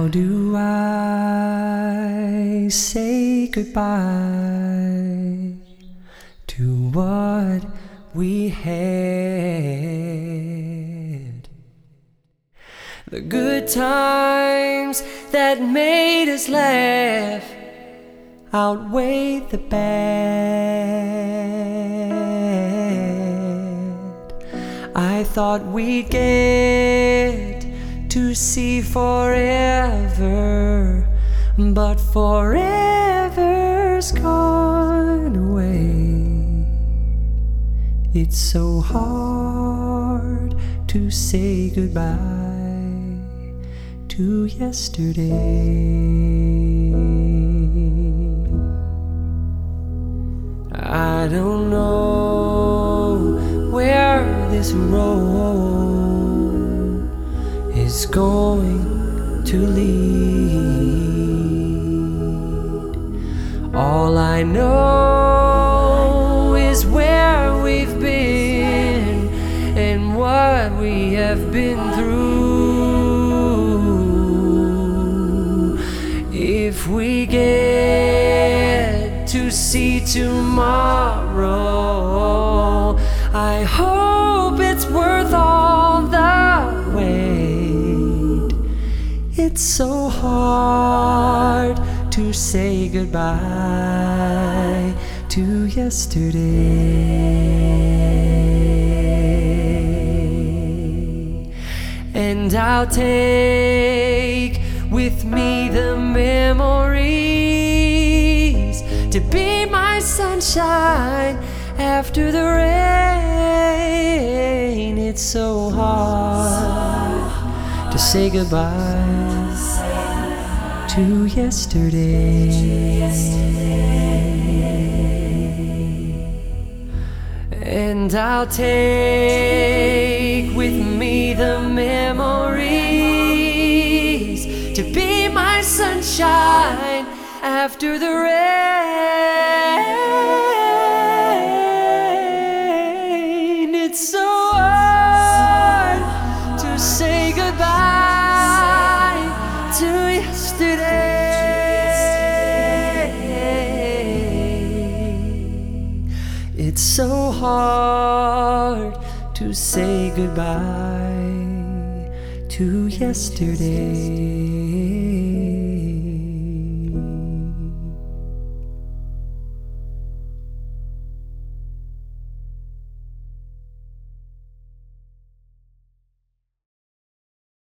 How do I say goodbye to what we had? The good times that made us laugh outweigh the bad. I thought we'd get to see forever, but forever's gone away. It's so hard to say goodbye to yesterday. I don't know where this road is going to lead. All I know is where we've been and what we have been through. If we get to see tomorrow, I hope it's worth all the wait. It's so hard to say goodbye to yesterday. And I'll take with me the memories to be my sunshine after the rain. It's so hard to say goodbye to yesterday. And I'll take with me the memories to be my sunshine after the rain. It's so hard to say goodbye to yesterday. It's so hard to say goodbye to yesterday.